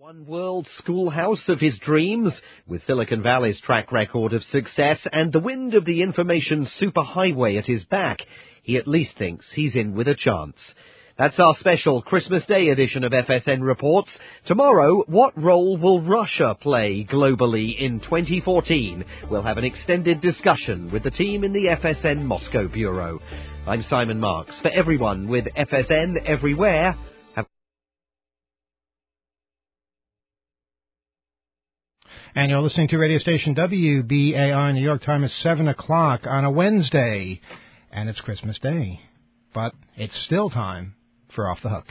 One world schoolhouse of his dreams, with Silicon Valley's track record of success and the wind of the information superhighway at his back, he at least thinks he's in with a chance. That's our special Christmas Day edition of FSN Reports. Tomorrow, what role will Russia play globally in 2014? We'll have an extended discussion with the team in the FSN Moscow Bureau. I'm Simon Marks. For everyone with FSN everywhere, And you're listening to radio station WBAI New York. Time is 7 o'clock on a Wednesday, and it's Christmas Day. But it's still time for Off the Hook.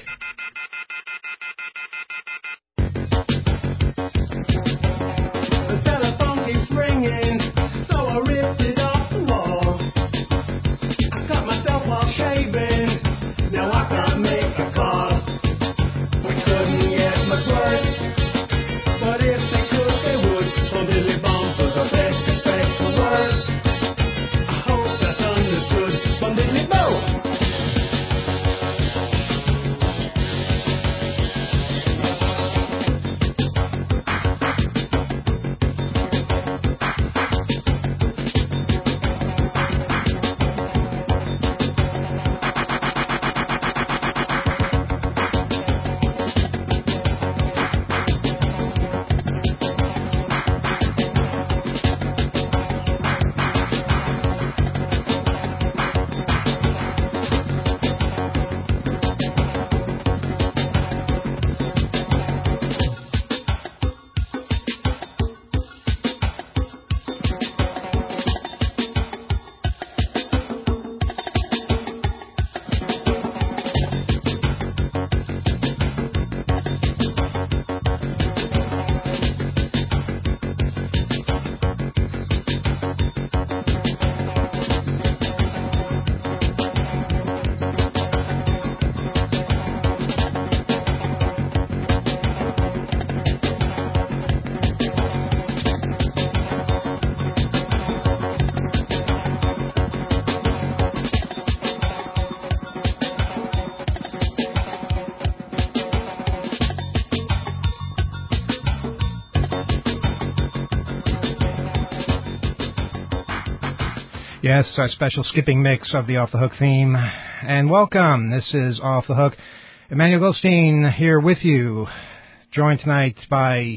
The telephone keeps ringing, so I ripped it off the wall. I cut myself while shaving, now I can't make a call. We couldn't get much worse, but if they could, they would. So Billy Bombs was the best effect for words. I hope that's understood from Billy Bombs. Yes, our special skipping mix of the Off the Hook theme. And welcome. This is Off the Hook. Emmanuel Goldstein here with you, joined tonight by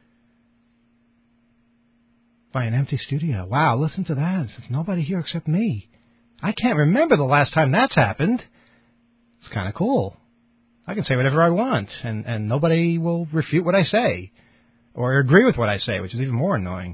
an empty studio. Wow, listen to that. There's nobody here except me. I can't remember the last time that's happened. It's kind of cool. I can say whatever I want, and nobody will refute what I say or agree with what I say, which is even more annoying.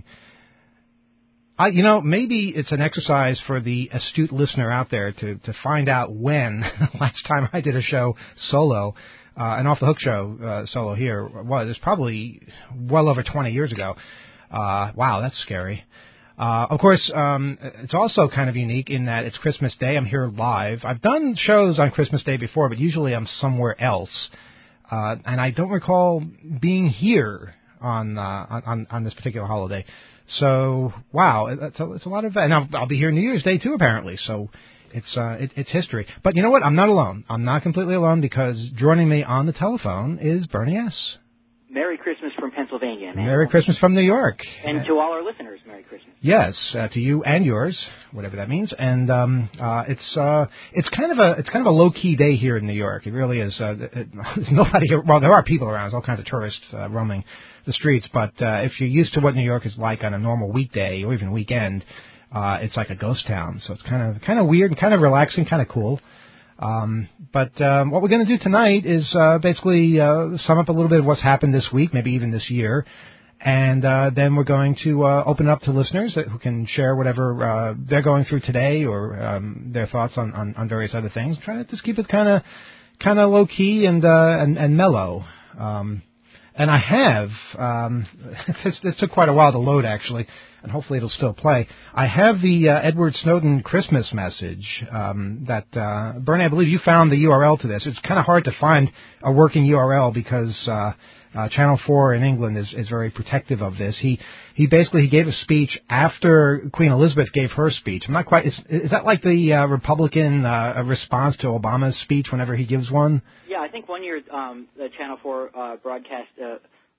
Maybe it's an exercise for the astute listener out there to find out when the last time I did a show solo, an off-the-hook show solo here was. It's probably well over 20 years ago. Wow, that's scary. Of course, it's also kind of unique in that it's Christmas Day. I'm here live. I've done shows on Christmas Day before, but usually I'm somewhere else. And I don't recall being here on this particular holiday. So, wow, it's a lot of, and I'll be here New Year's Day too, apparently. So, it's history. But you know what? I'm not alone. I'm not completely alone because joining me on the telephone is Bernie S. Merry Christmas from Pennsylvania. Man. Merry Christmas from New York. And to all our listeners, Merry Christmas. Yes, to you and yours, whatever that means. And it's kind of a low key day here in New York. It really is. Nobody. Well, there are people around. There's all kinds of tourists roaming the streets. But if you're used to what New York is like on a normal weekday or even weekend, it's like a ghost town. So it's kind of weird and kind of relaxing, kind of cool. But what we're going to do tonight is basically sum up a little bit of what's happened this week, maybe even this year, and then we're going to open it up to listeners who can share whatever they're going through today or their thoughts on various other things. Try to just keep it kind of low key and mellow. And I have, this took quite a while to load actually, and hopefully it'll still play. I have the Edward Snowden Christmas message that, Bernie, I believe you found the URL to this. It's kind of hard to find a working URL because Channel 4 in England is very protective of this. He basically gave a speech after Queen Elizabeth gave her speech. I'm not quite. Is that like the Republican response to Obama's speech whenever he gives one? Yeah, I think one year the Channel 4 broadcast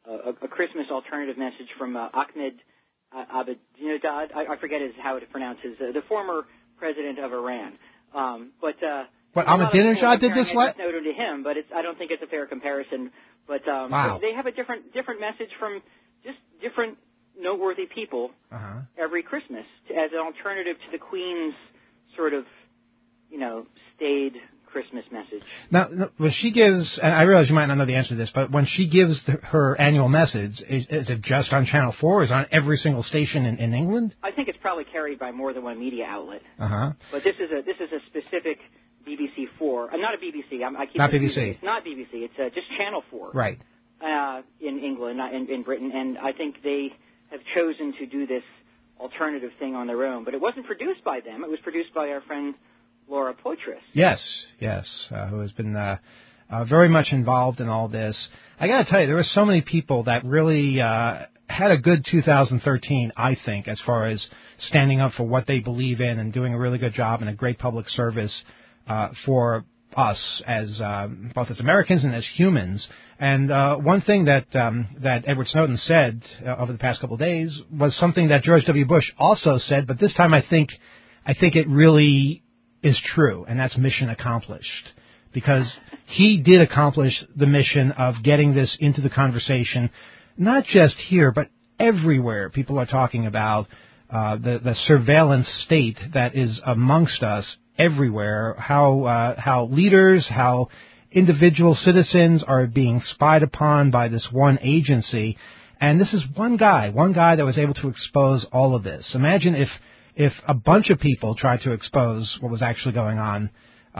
a Christmas alternative message from Ahmed Ahmadinejad. I forget how to pronounce the former president of Iran. What, Ahmadinejad did this? What? Snowden to him, but I don't think it's a fair comparison. But wow. They have a different message from just different noteworthy people every Christmas as an alternative to the Queen's sort of, staid Christmas message. Now, when she gives, and I realize you might not know the answer to this, but when she gives her annual message, is it just on Channel 4? Is it on every single station in England? I think it's probably carried by more than one media outlet. But this is a specific BBC 4. Not a BBC. Not BBC. It's not BBC. It's just Channel 4. Right. In England, not in Britain, and I think they have chosen to do this alternative thing on their own. But it wasn't produced by them. It was produced by our friend Laura Poitras. Yes, who has been very much involved in all this. I got to tell you, there were so many people that really had a good 2013, I think, as far as standing up for what they believe in and doing a really good job and a great public service for us as both as Americans and as humans. And one thing that Edward Snowden said over the past couple of days was something that George W. Bush also said, but this time I think it really is true, and that's mission accomplished, because he did accomplish the mission of getting this into the conversation, not just here, but everywhere. People are talking about the surveillance state that is amongst us everywhere, how leaders, how individual citizens are being spied upon by this one agency. And this is one guy that was able to expose all of this. Imagine if a bunch of people tried to expose what was actually going on,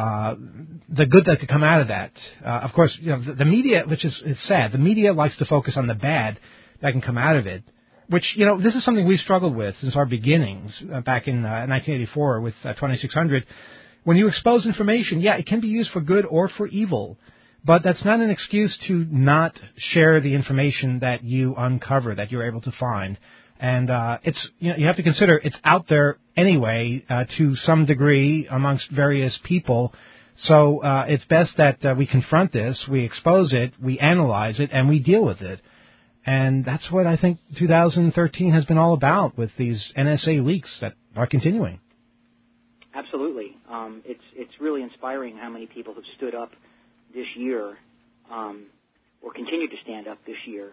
the good that could come out of that. Of course, the media, which is sad, the media likes to focus on the bad that can come out of it, which, this is something we've struggled with since our beginnings back in 1984 with 2600. When you expose information, it can be used for good or for evil, but that's not an excuse to not share the information that you uncover, that you're able to find. And it's you have to consider it's out there anyway to some degree amongst various people. So it's best that we confront this, we expose it, we analyze it, and we deal with it. And that's what I think 2013 has been all about with these NSA leaks that are continuing. Absolutely. It's really inspiring how many people have stood up this year or continue to stand up this year,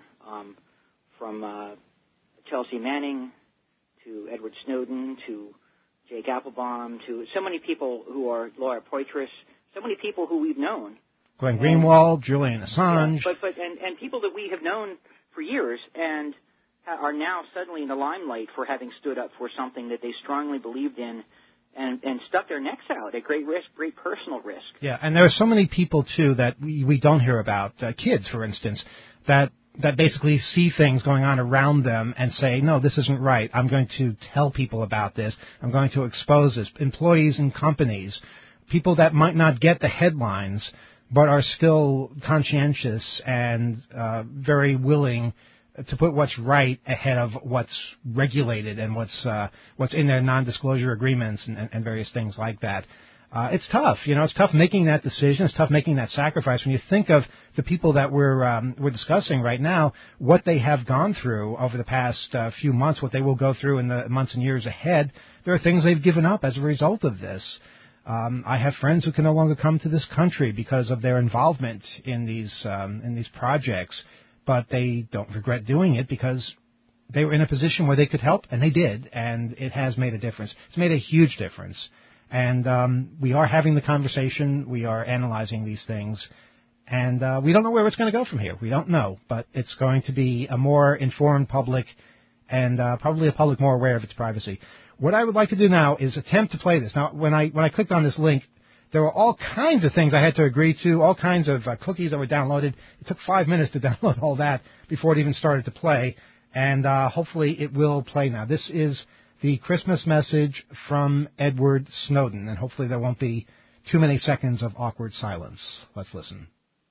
from Chelsea Manning to Edward Snowden to Jake Applebaum to so many people who are Laura Poitras, so many people who we've known. Glenn Greenwald, Julian Assange. Yeah, but people that we have known for years and are now suddenly in the limelight for having stood up for something that they strongly believed in and stuck their necks out at great risk, great personal risk. Yeah, and there are so many people, too, that we don't hear about, kids, for instance, that basically see things going on around them and say, no, this isn't right. I'm going to tell people about this. I'm going to expose this. Employees in companies, people that might not get the headlines but are still conscientious and very willing to put what's right ahead of what's regulated and what's in their non-disclosure agreements and various things like that. It's tough, it's tough making that decision. It's tough making that sacrifice. When you think of the people that we're discussing right now, what they have gone through over the past few months, what they will go through in the months and years ahead, there are things they've given up as a result of this. I have friends who can no longer come to this country because of their involvement in these projects, but they don't regret doing it because they were in a position where they could help, and they did, and it has made a difference. It's made a huge difference. And we are having the conversation. We are analyzing these things. And we don't know where it's going to go from here. We don't know. But it's going to be a more informed public and probably a public more aware of its privacy. What I would like to do now is attempt to play this. Now, when I clicked on this link, there were all kinds of things I had to agree to, all kinds of cookies that were downloaded. It took 5 minutes to download all that before it even started to play. And hopefully it will play now. This is the Christmas message from Edward Snowden, and hopefully there won't be too many seconds of awkward silence. Let's listen.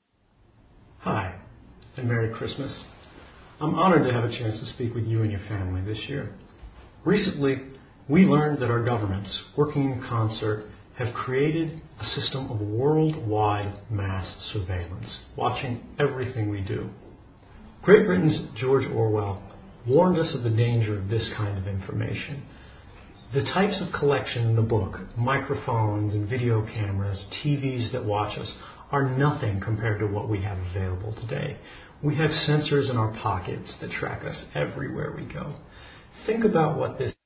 Hi, and Merry Christmas. I'm honored to have a chance to speak with you and your family this year. Recently, we learned that our governments, working in concert, have created a system of worldwide mass surveillance, watching everything we do. Great Britain's George Orwell warned us of the danger of this kind of information. The types of collection in the book, microphones and video cameras, TVs that watch us, are nothing compared to what we have available today. We have sensors in our pockets that track us everywhere we go. Think about what this...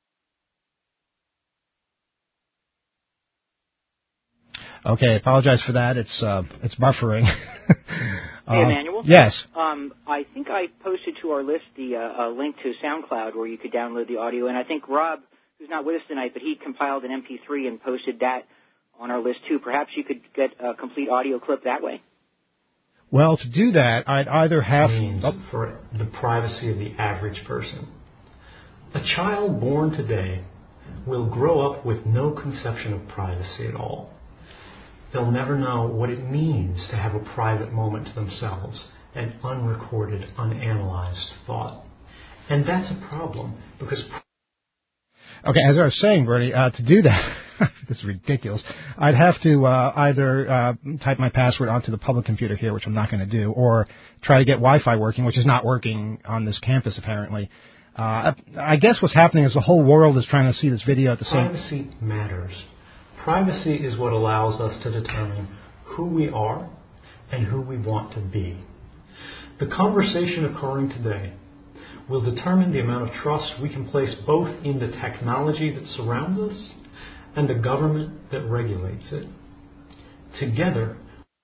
Okay, apologize for that. It's buffering. Hey, Emmanuel? Yes. I think I posted to our list the link to SoundCloud where you could download the audio, and I think Rob, who's not with us tonight, but he compiled an MP3 and posted that on our list too. Perhaps you could get a complete audio clip that way? Well, to do that, I'd either have... for the privacy of the average person. A child born today will grow up with no conception of privacy at all. They'll never know what it means to have a private moment to themselves, an unrecorded, unanalyzed thought. And that's a problem, because... Okay, as I was saying, Bernie, to do that, this is ridiculous, I'd have to either type my password onto the public computer here, which I'm not going to do, or try to get Wi-Fi working, which is not working on this campus, apparently. I guess what's happening is the whole world is trying to see this video at the same... Privacy matters. Privacy is what allows us to determine who we are and who we want to be. The conversation occurring today will determine the amount of trust we can place both in the technology that surrounds us and the government that regulates it. Together,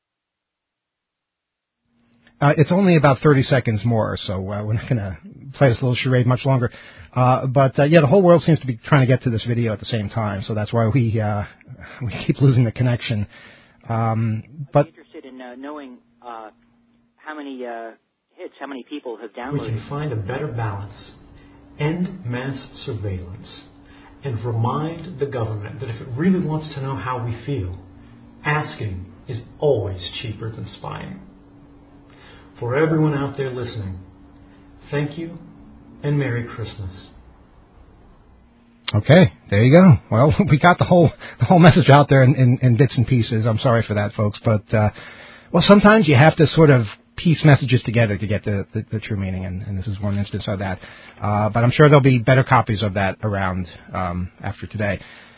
it's only about 30 seconds more, so we're not going to play this little charade much longer. But the whole world seems to be trying to get to this video at the same time, so that's why we keep losing the connection. But I'm interested in knowing how many hits, how many people have downloaded. we can find a better balance, end mass surveillance, and remind the government that if it really wants to know how we feel, asking is always cheaper than spying. For everyone out there listening, thank you and Merry Christmas. Okay, there you go. Well, we got the whole message out there in bits and pieces. I'm sorry for that, folks, but sometimes you have to sort of piece messages together to get the true meaning, and this is one instance of that. But I'm sure there'll be better copies of that around after today.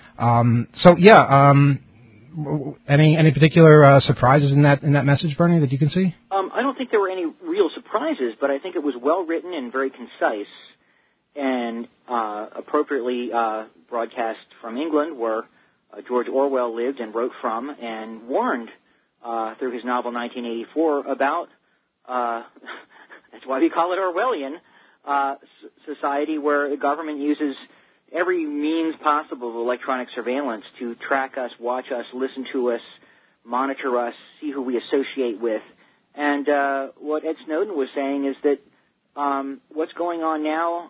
Any particular surprises in that message, Bernie, that you can see? I don't think there were any real surprises, but I think it was well written and very concise, and appropriately broadcast from England, where George Orwell lived and wrote from, and warned through his novel 1984 about, that's why we call it Orwellian, society where the government uses every means possible of electronic surveillance to track us, watch us, listen to us, monitor us, see who we associate with. And what Ed Snowden was saying is that what's going on now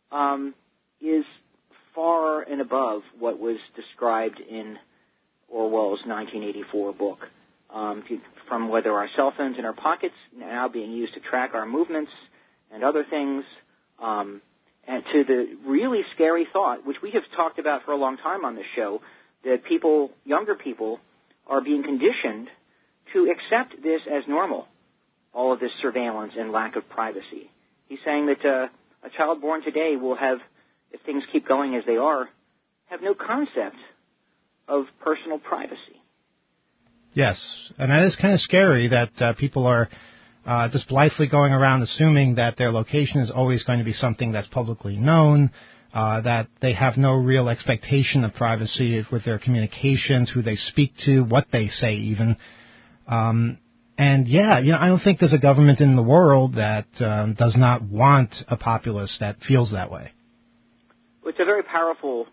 is far and above what was described in Orwell's 1984 book. From whether our cell phones in our pockets now being used to track our movements and other things, and to the really scary thought, which we have talked about for a long time on this show, that younger people, are being conditioned to accept this as normal, all of this surveillance and lack of privacy. He's saying that a child born today will have, if things keep going as they are, have no concept of personal privacy. Yes, and that is kind of scary that people are just blithely going around assuming that their location is always going to be something that's publicly known, that they have no real expectation of privacy with their communications, who they speak to, what they say even. I don't think there's a government in the world that does not want a populace that feels that way. It's a very powerful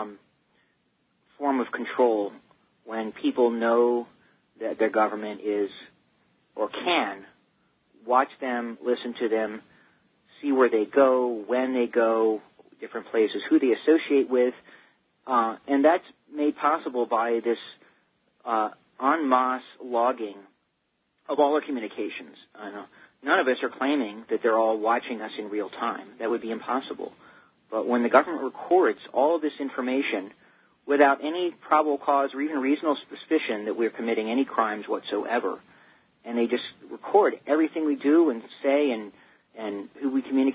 form of control when people know that their government is or can watch them, listen to them, see where they go, when they go, different places, who they associate with, and that's made possible by this en masse logging of all our communications. None of us are claiming that they're all watching us in real time. That would be impossible. But when the government records all of this information without any probable cause or even reasonable suspicion that we're committing any crimes whatsoever, and they just record everything we do and say and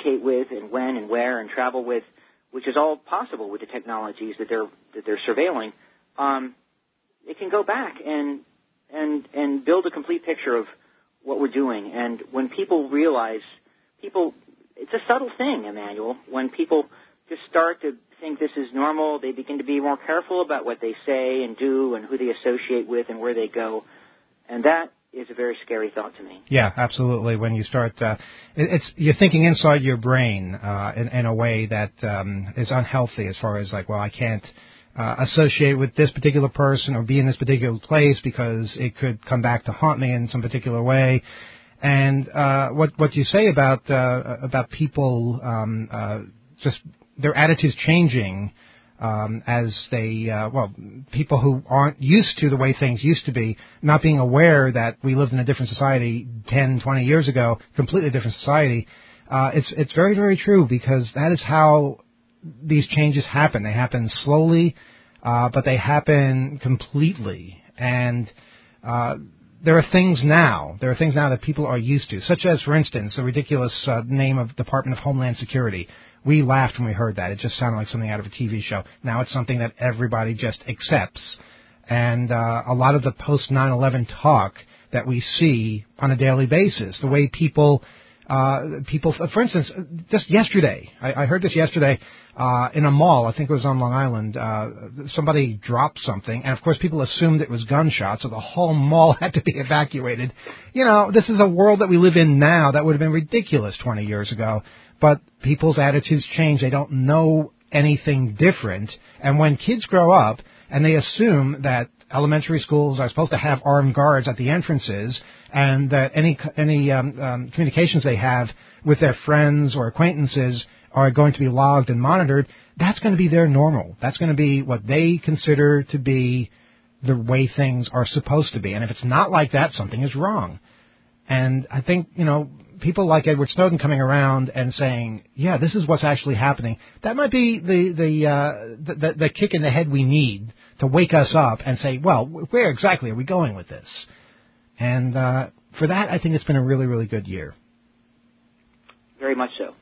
communicate with and when and where and travel with, which is all possible with the technologies that they're surveilling, it can go back and build a complete picture of what we're doing. And when people realize, it's a subtle thing, Emmanuel. When people just start to think this is normal, they begin to be more careful about what they say and do and who they associate with and where they go. And that is a very scary thought to me. Yeah, absolutely. When you start, you're thinking inside your brain in a way that is unhealthy as far as like, well, I can't associate with this particular person or be in this particular place because it could come back to haunt me in some particular way. And what you say about people just their attitudes changing as they, people who aren't used to the way things used to be, not being aware that we lived in a different society 10, 20 years ago, completely different society. It's very, very true, because that is how these changes happen. They happen slowly, but they happen completely. And there are things now that people are used to, such as, for instance, the ridiculous name of Department of Homeland Security. We laughed when we heard that. It just sounded like something out of a TV show. Now it's something that everybody just accepts. And a lot of the post-9/11 talk that we see on a daily basis, the way people, for instance, just yesterday, I heard this yesterday in a mall, I think it was on Long Island, somebody dropped something, and of course people assumed it was gunshots, so the whole mall had to be evacuated. You know, this is a world that we live in now that would have been ridiculous 20 years ago. But people's attitudes change. They don't know anything different. And when kids grow up and they assume that elementary schools are supposed to have armed guards at the entrances, and that any communications they have with their friends or acquaintances are going to be logged and monitored, that's going to be their normal. That's going to be what they consider to be the way things are supposed to be. And if it's not like that, something is wrong. And I think, people like Edward Snowden coming around and saying, yeah, this is what's actually happening, that might be the kick in the head we need to wake us up and say, well, where exactly are we going with this? And for that, I think it's been a really, really good year. Very much so.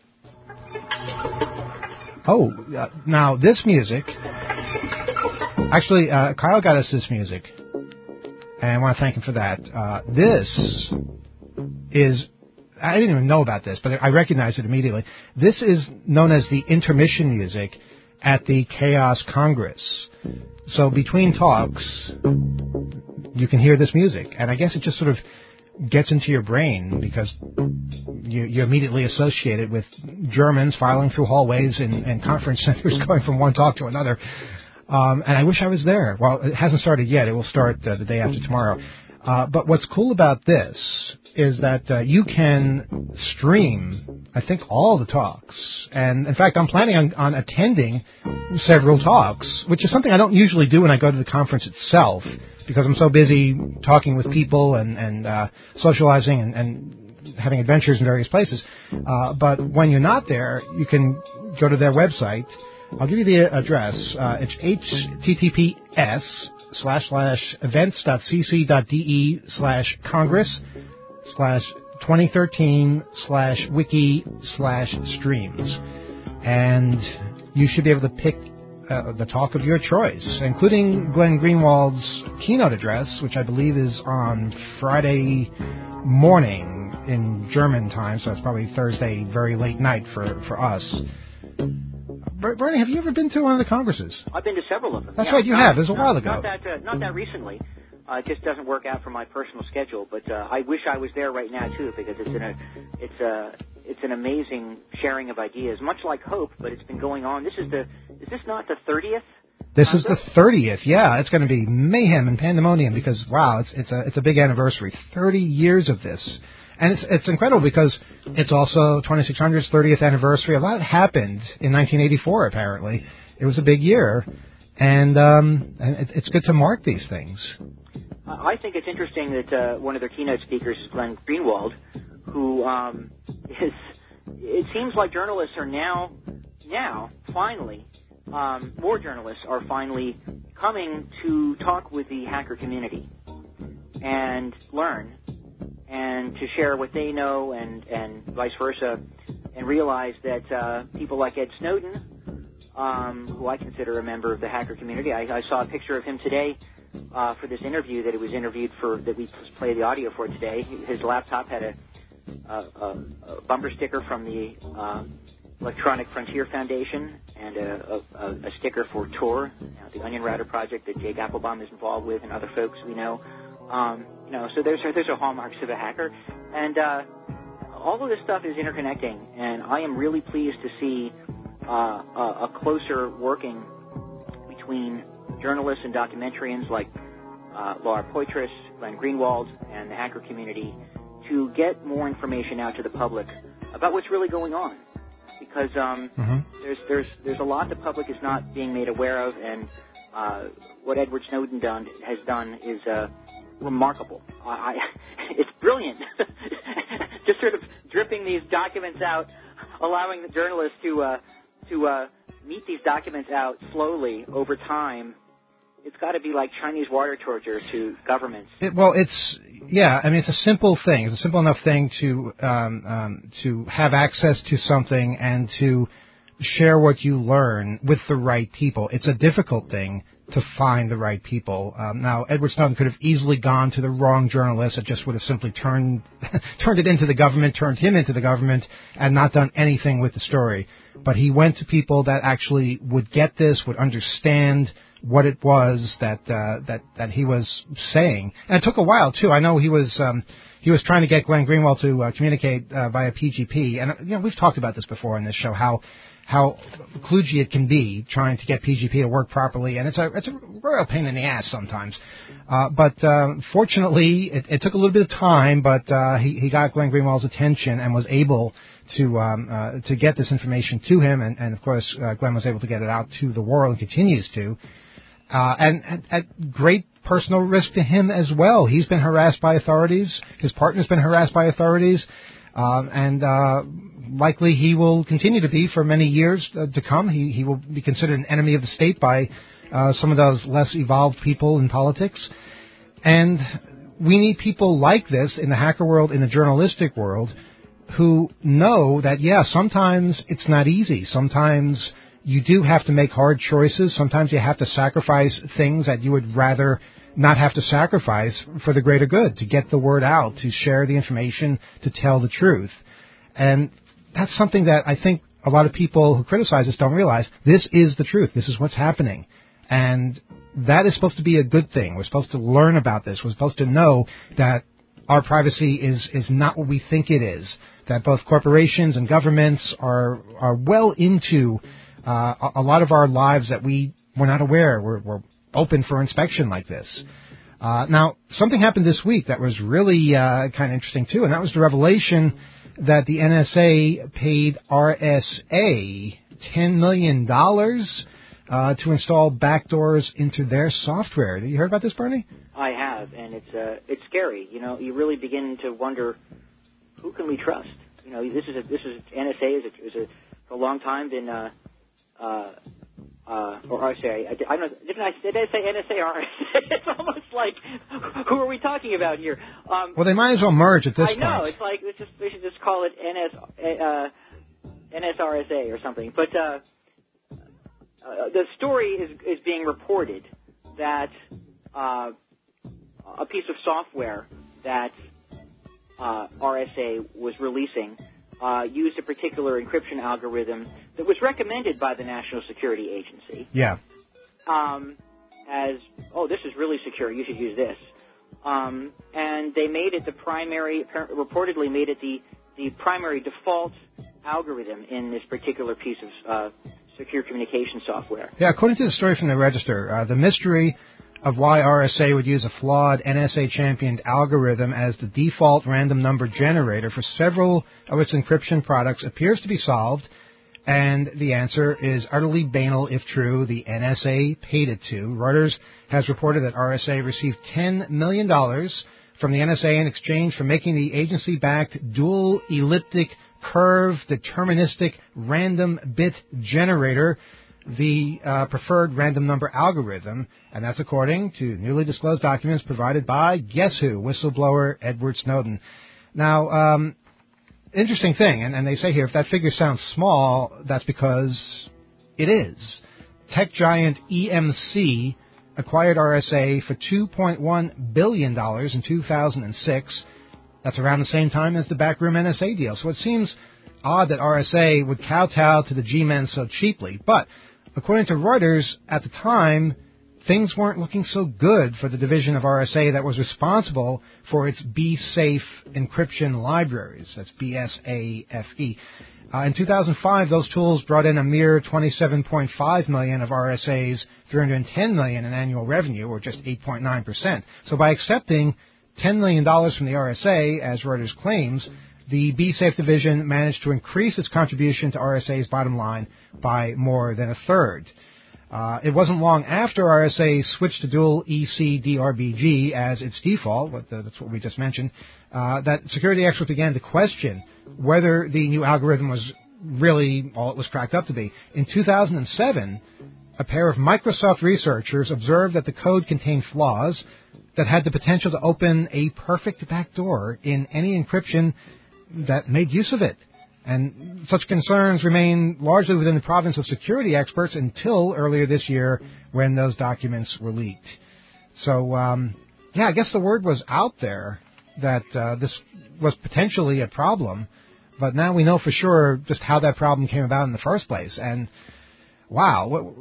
Oh, now this music, actually, Kyle got us this music, and I want to thank him for that. This is, I didn't even know about this, but I recognized it immediately. This is known as the intermission music at the Chaos Congress. So between talks, you can hear this music, and I guess it just sort of gets into your brain because you immediately associate it with Germans filing through hallways and conference centers going from one talk to another. And I wish I was there. Well, it hasn't started yet. It will start the day after tomorrow. But what's cool about this is that you can stream, I think, all the talks. And, in fact, I'm planning on attending several talks, which is something I don't usually do when I go to the conference itself, because I'm so busy talking with people and socializing and having adventures in various places. But when you're not there, you can go to their website. I'll give you the address. It's https://events.cc.de/congress/2013/wiki/streams. And you should be able to pick the talk of your choice, including Glenn Greenwald's keynote address, which I believe is on Friday morning in German time, so it's probably Thursday very late night for us. Bernie, have you ever been to one of the congresses? I've been to several of them. That's right, you have. It was a while ago. Not that recently. It just doesn't work out for my personal schedule. But I wish I was there right now too, because it's an amazing sharing of ideas, much like Hope. But it's been going on. Is this not the 30th? This is the 30th. Yeah, it's going to be mayhem and pandemonium because wow, it's a big anniversary. 30 years of this. And it's incredible because it's also 2600's 30th anniversary. A lot happened in 1984, apparently. It was a big year, and it's good to mark these things. I think it's interesting that one of their keynote speakers is Glenn Greenwald, who it seems like journalists are now finally, more journalists are finally coming to talk with the hacker community and learn, and to share what they know and vice versa. and realized that people like Ed Snowden, who I consider a member of the hacker community, I saw a picture of him today for this interview that we played the audio for today. His laptop had a bumper sticker from the Electronic Frontier Foundation and a sticker for Tor, the Onion Router project that Jake Applebaum is involved with, and other folks we know. So there's a hallmarks of a hacker, and all of this stuff is interconnecting. And I am really pleased to see a closer working between journalists and documentarians like Laura Poitras, Glenn Greenwald, and the hacker community to get more information out to the public about what's really going on. Because there's a lot the public is not being made aware of, and what Edward Snowden has done is remarkable. It's brilliant, just sort of dripping these documents out, allowing the journalists to meet these documents out slowly over time. It's got to be like Chinese water torture to governments. It's a simple thing. It's a simple enough thing to have access to something and to share what you learn with the right people. It's a difficult thing to find the right people. Now, Edward Snowden could have easily gone to the wrong journalist. It just would have simply turned it into the government, turned him into the government, and not done anything with the story. But he went to people that actually would get this, would understand what it was that he was saying. And it took a while too. I know he was trying to get Glenn Greenwald to communicate via PGP, and we've talked about this before on this show, how kludgy it can be trying to get PGP to work properly, and it's a real pain in the ass sometimes. But fortunately, it took a little bit of time, but he got Glenn Greenwald's attention and was able to get this information to him, and of course Glenn was able to get it out to the world and continues to. And at great personal risk to him as well. He's been harassed by authorities. His partner's been harassed by authorities. And likely he will continue to be for many years to come. He will be considered an enemy of the state by some of those less evolved people in politics. And we need people like this in the hacker world, in the journalistic world, who know that, sometimes it's not easy. Sometimes you do have to make hard choices. Sometimes you have to sacrifice things that you would rather not have to sacrifice for the greater good, to get the word out, to share the information, to tell the truth. And that's something that I think a lot of people who criticize this don't realize. This is the truth. This is what's happening. And that is supposed to be a good thing. We're supposed to learn about this. We're supposed to know that our privacy is not what we think it is, that both corporations and governments are well into a lot of our lives that we're not aware. We're open for inspection like this. Now, something happened this week that was really kind of interesting, too, and that was the revelation that the NSA paid RSA $10 million to install backdoors into their software. Have you heard about this, Bernie? I have, and it's scary. You really begin to wonder, who can we trust? This is NSA is for a long time been or RSA. I don't know. Did I say NSA or RSA? It's almost like, who are we talking about here? Well, they might as well merge at this point. I know. It's like we should just call it NSRSA or something. But the story is being reported that a piece of software that RSA was releasing used a particular encryption algorithm that was recommended by the National Security Agency. Yeah. This is really secure. You should use this. And they made it reportedly made it the primary default algorithm in this particular piece of secure communication software. Yeah, according to the story from the Register, the mystery of why RSA would use a flawed NSA-championed algorithm as the default random number generator for several of its encryption products appears to be solved, and the answer is utterly banal if true. The NSA paid it to. Reuters has reported that RSA received $10 million from the NSA in exchange for making the agency-backed dual elliptic curve deterministic random bit generator the preferred random number algorithm, and that's according to newly disclosed documents provided by, guess who, whistleblower Edward Snowden. Now, interesting thing, and they say here, if that figure sounds small, that's because it is. Tech giant EMC acquired RSA for $2.1 billion in 2006. That's around the same time as the backroom NSA deal. So it seems odd that RSA would kowtow to the G-men so cheaply. But according to Reuters, at the time, things weren't looking so good for the division of RSA that was responsible for its BSafe encryption libraries. That's BSAFE. In 2005, those tools brought in a mere $27.5 million of RSA's $310 million in annual revenue, or just 8.9%. So by accepting $10 million from the RSA, as Reuters claims, the BSafe division managed to increase its contribution to RSA's bottom line by more than a third. It wasn't long after RSA switched to dual ECDRBG as its default, that's what we just mentioned, that security experts began to question whether the new algorithm was really all it was cracked up to be. In 2007, a pair of Microsoft researchers observed that the code contained flaws that had the potential to open a perfect backdoor in any encryption that made use of it. And such concerns remain largely within the province of security experts until earlier this year when those documents were leaked. So, I guess the word was out there that this was potentially a problem, but now we know for sure just how that problem came about in the first place. And, wow,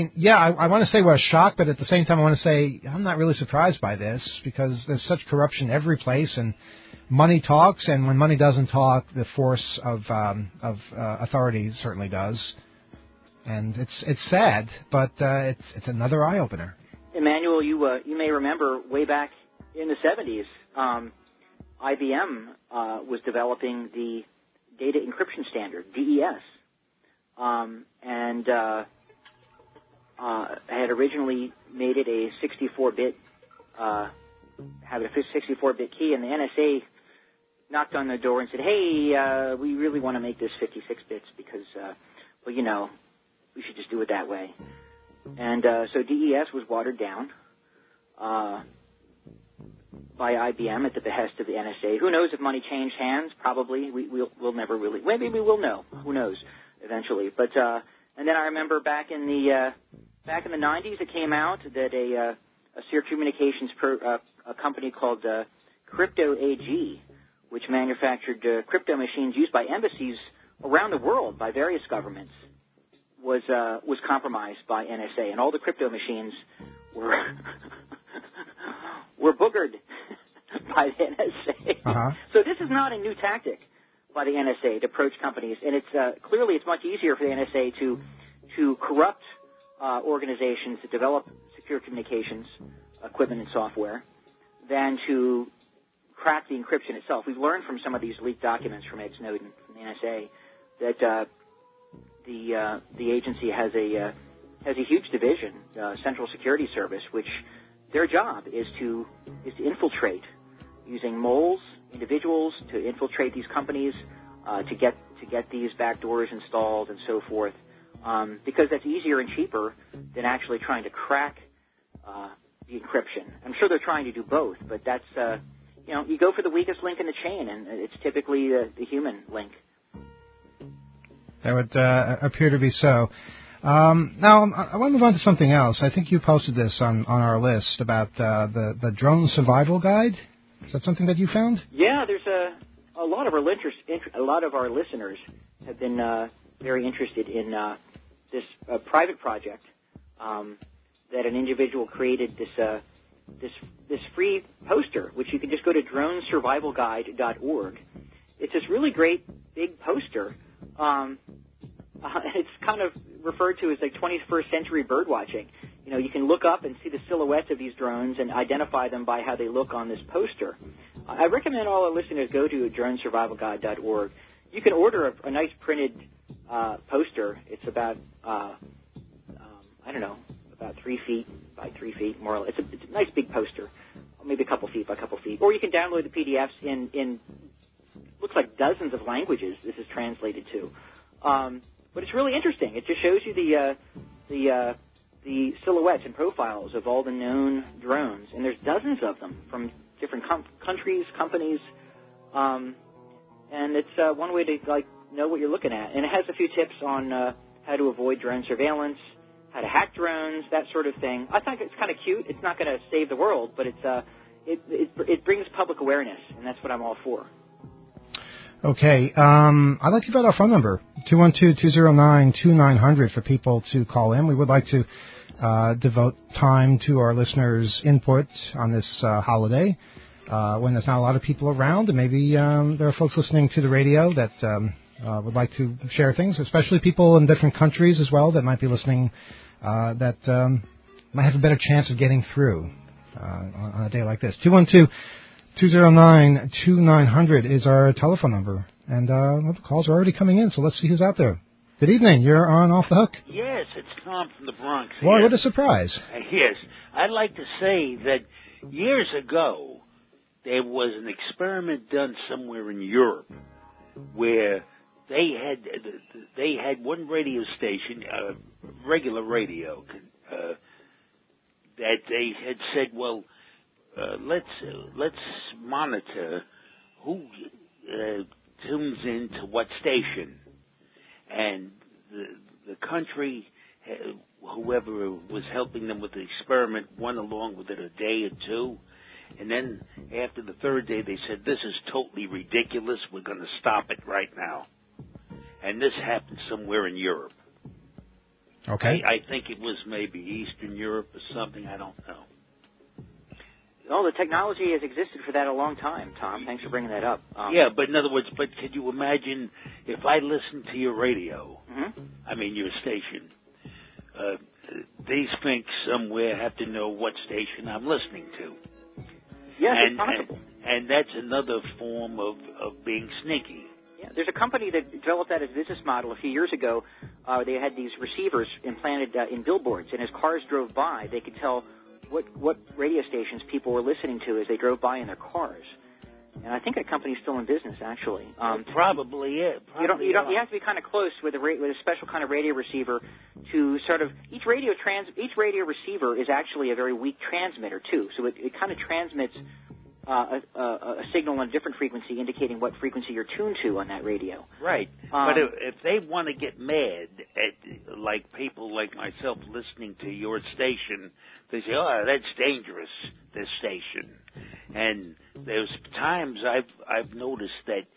I want to say we're shocked, but at the same time I want to say I'm not really surprised by this because there's such corruption every place, and money talks, and when money doesn't talk, the force of authority certainly does. And it's sad, but it's another eye opener. Emmanuel, you may remember way back in the 70s, IBM was developing the data encryption standard, DES, and had originally made it a 64-bit, have a 64-bit key, and the NSA knocked on the door and said, hey, we really want to make this 56 bits because, we should just do it that way. And so DES was watered down by IBM at the behest of the NSA. Who knows if money changed hands? Probably. We'll never really. Maybe we will know. Who knows? Eventually. But and then I remember back in the 90s, it came out that a secure communications a company called Crypto AG, which manufactured crypto machines used by embassies around the world by various governments, was compromised by NSA, and all the crypto machines were were boogered by the NSA. Uh-huh. So this is not a new tactic by the NSA to approach companies, and it's clearly it's much easier for the NSA to corrupt organizations that develop secure communications equipment and software than to crack the encryption itself. We've learned from some of these leaked documents from Ed Snowden from the NSA that the agency has a huge division, Central Security Service, which their job is to infiltrate using moles, individuals to infiltrate these companies to get these backdoors installed and so forth, because that's easier and cheaper than actually trying to crack the encryption. I'm sure they're trying to do both, but that's you go for the weakest link in the chain, and it's typically the human link. That would appear to be so. Now, I want to move on to something else. I think you posted this on our list about the drone survival guide. Is that something that you found? Yeah, there's a lot of our listeners have been very interested in this private project that an individual created. This free poster, which you can just go to dronesurvivalguide.org. It's this really great big poster. It's kind of referred to as like 21st century bird watching. You can look up and see the silhouettes of these drones and identify them by how they look on this poster. I recommend all our listeners go to dronesurvivalguide.org. You can order a nice printed poster. It's about, about 3 feet by 3 feet, more or less. It's a nice big poster, maybe a couple feet by a couple feet. Or you can download the PDFs in looks like dozens of languages this is translated to. But it's really interesting. It just shows you the silhouettes and profiles of all the known drones, and there's dozens of them from different countries, companies, and it's one way to know what you're looking at. And it has a few tips on how to avoid drone surveillance, how to hack drones, that sort of thing. I think it's kind of cute. It's not going to save the world, but it brings public awareness, and that's what I'm all for. Okay. I'd like to give out our phone number, 212-209-2900, for people to call in. We would like to devote time to our listeners' input on this holiday when there's not a lot of people around, and maybe there are folks listening to the radio that would like to share things, especially people in different countries as well that might be listening that might have a better chance of getting through on a day like this. 212-209-2900 is our telephone number. And the calls are already coming in, so let's see who's out there. Good evening. You're on Off the Hook. Yes, it's Tom from the Bronx. Boy, what a surprise. Yes. I'd like to say that years ago, there was an experiment done somewhere in Europe where they had one radio station, regular radio, that they had said, well, let's monitor who tunes in to what station, and the country, whoever was helping them with the experiment, went along with it a day or two, and then after the third day they said, this is totally ridiculous, we're going to stop it right now. And this happened somewhere in Europe. Okay. I think it was maybe Eastern Europe or something, I don't know. Oh, the technology has existed for that a long time, Tom. Thanks for bringing that up. Yeah, but in other words, could you imagine if I listened to your radio, I mean your station, these finks somewhere have to know what station I'm listening to. Yes, it's possible. And that's another form of being sneaky. Yeah, there's a company that developed that as a business model a few years ago. They had these receivers implanted in billboards, and as cars drove by, they could tell what radio stations people were listening to as they drove by in their cars. And I think that company's still in business, actually. Probably it. You have to be kind of close with a special kind of radio receiver to sort of each radio receiver is actually a very weak transmitter too. So it kind of transmits a signal on a different frequency, indicating what frequency you're tuned to on that radio. Right. But if they want to get mad at like people like myself listening to your station, they say, "Oh, that's dangerous, this station." And there's times I've noticed that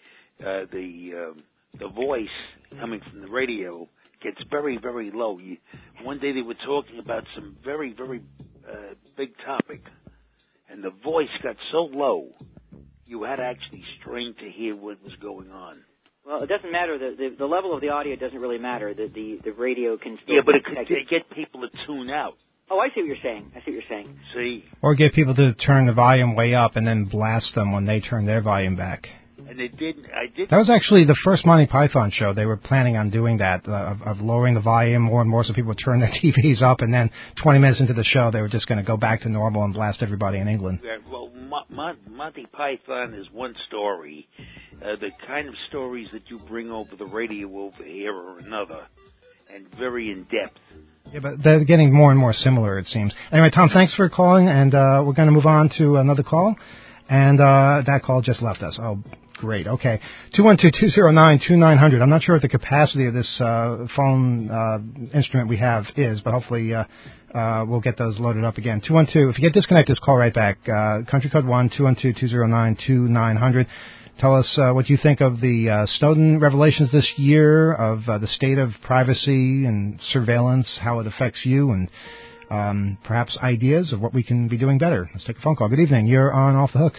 the voice coming from the radio gets very, very low. One day they were talking about some very, very big topic, and the voice got so low you had to actually strain to hear what was going on. Well, it doesn't matter. The level of the audio doesn't really matter. The radio can still... Yeah, but it could get people to tune out. Oh, I see what you're saying. See? Or get people to turn the volume way up and then blast them when they turn their volume back. And it didn't. That was actually the first Monty Python show. They were planning on doing that, of lowering the volume more and more so people would turn their TVs up, and then 20 minutes into the show they were just going to go back to normal and blast everybody in England. Yeah, well, Monty Python is one story. The kind of stories that you bring over the radio over here are another, and very in-depth. Yeah, but they're getting more and more similar, it seems. Anyway, Tom, thanks for calling, and we're going to move on to another call. And that call just left us. Oh, great. Okay. 212-209-2900. I'm not sure what the capacity of this phone instrument we have is, but hopefully we'll get those loaded up again. 212. If you get disconnected, just call right back. Country code 1, 212-209-2900. Tell us what you think of the Snowden revelations this year, of the state of privacy and surveillance, how it affects you, and perhaps ideas of what we can be doing better. Let's take a phone call. Good evening. You're on Off the Hook.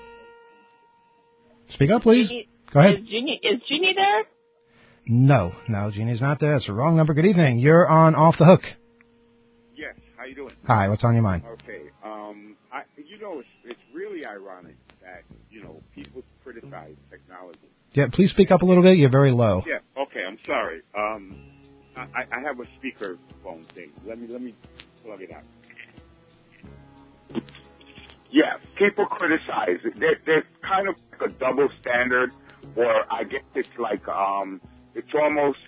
Speak up, please. Go ahead. Is Jeannie there? No, Jeannie's not there. It's the wrong number. Good evening. You're on Off the Hook. Yes. How you doing? Hi. What's on your mind? Okay. It's really ironic that, people criticize technology. Yeah, please speak up a little bit. You're very low. Yeah. Okay. I'm sorry. I have a speaker phone thing. Let me plug it out. Yeah, people criticize it. There's kind of like a double standard, or I guess it's like it's almost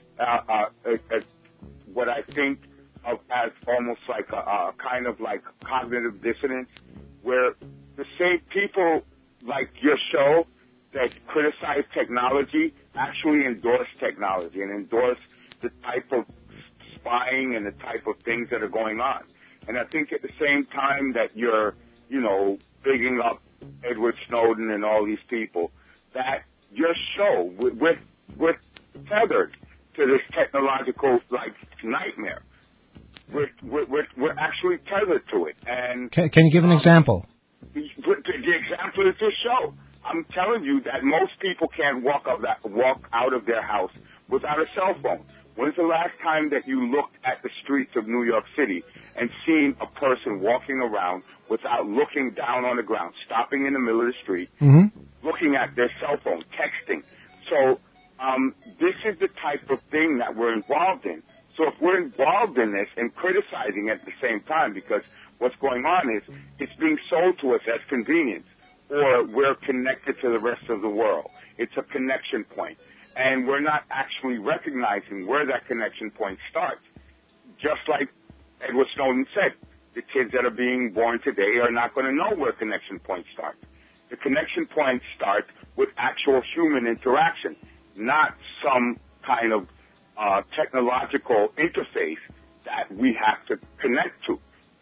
what I think of as almost like a kind of like cognitive dissonance, where the same people like your show that criticize technology actually endorse technology and endorse the type of spying and the type of things that are going on. And I think at the same time that you're, bigging up Edward Snowden and all these people, that your show, we're tethered to this technological, nightmare. We're actually tethered to it. And can you give an example? The example is this show. I'm telling you that most people can't walk out of their house without a cell phone. When's the last time that you looked at the streets of New York City and seen a person walking around without looking down on the ground, stopping in the middle of the street, looking at their cell phone, texting? So this is the type of thing that we're involved in. So if we're involved in this and criticizing at the same time, because what's going on is it's being sold to us as convenience, or we're connected to the rest of the world. It's a connection point. And we're not actually recognizing where that connection point starts. Just like Edward Snowden said, the kids that are being born today are not going to know where connection points start. The connection points start with actual human interaction, not some kind of technological interface that we have to connect to.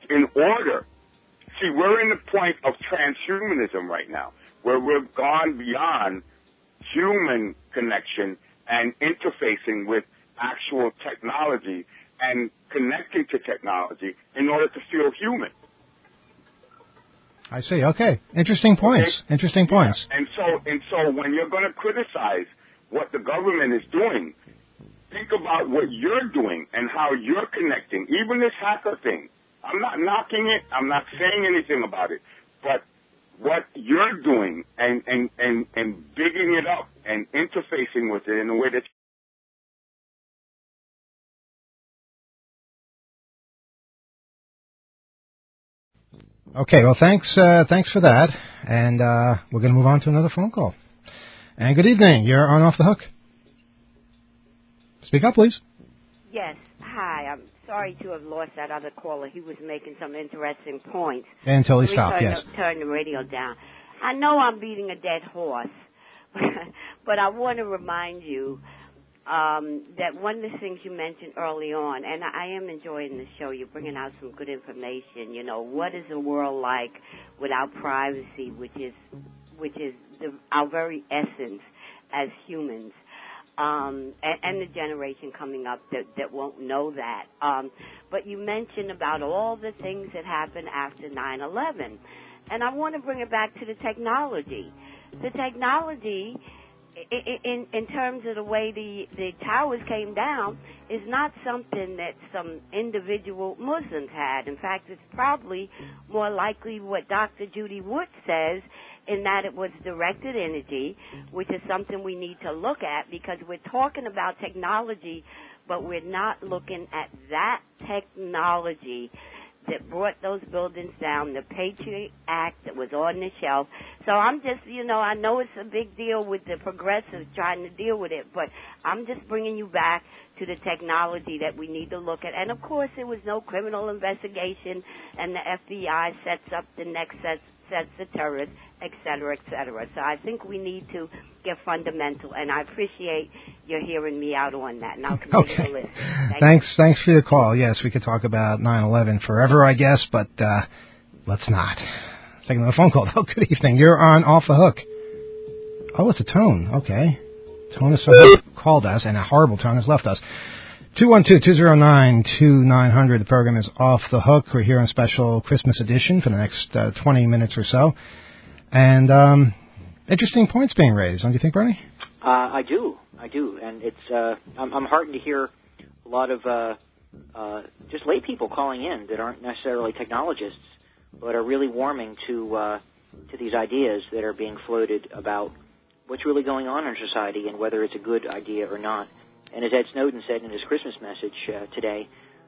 We're in the point of transhumanism right now, where we've gone beyond human connection and interfacing with actual technology and connecting to technology in order to feel human. I see. Okay. Interesting points. Okay? Interesting points. Yeah. And so when you're going to criticize what the government is doing, think about what you're doing and how you're connecting. Even this hacker thing. I'm not knocking it. I'm not saying anything about it. But what you're doing and bigging it up and interfacing with it in a way that Okay, well, thanks for that, and we're going to move on to another phone call. And good evening. You're on Off the Hook. Speak up, please. Yes. Hi. I'm sorry to have lost that other caller. He was making some interesting points. Until he stopped, yes. Turn the radio down. I know I'm beating a dead horse, but I want to remind you that one of the things you mentioned early on, and I am enjoying the show, you're bringing out some good information. What is the world like without privacy, which is our very essence as humans, and the generation coming up that won't know that. But you mentioned about all the things that happened after 9/11, and I want to bring it back to the technology. The technology, in terms of the way the towers came down, is not something that some individual Muslims had. In fact, it's probably more likely what Dr. Judy Wood says, in that it was directed energy, which is something we need to look at, because we're talking about technology, but we're not looking at that technology that brought those buildings down, the Patriot Act that was on the shelf. So I'm just, I know it's a big deal with the progressives trying to deal with it, but I'm just bringing you back to the technology that we need to look at. And, of course, there was no criminal investigation, and the FBI sets up the next sets of terrorists, et cetera, et cetera. So I think we need to get fundamental, and I appreciate your hearing me out on that. And I'll continue to listen. Thanks for your call. Yes, we could talk about 9/11 forever, I guess, but let's not. Second on the phone call. Oh, good evening. You're on Off the Hook. Oh, it's a Tone. Okay. Tone has called us, and a horrible Tone has left us. 212-209-2900. The program is Off the Hook. We're here on special Christmas edition for the next 20 minutes or so. And interesting points being raised, don't you think, Bernie? I do. And it's I'm heartened to hear a lot of just lay people calling in that aren't necessarily technologists, but are really warming to these ideas that are being floated about what's really going on in society and whether it's a good idea or not. And as Ed Snowden said in his Christmas message today,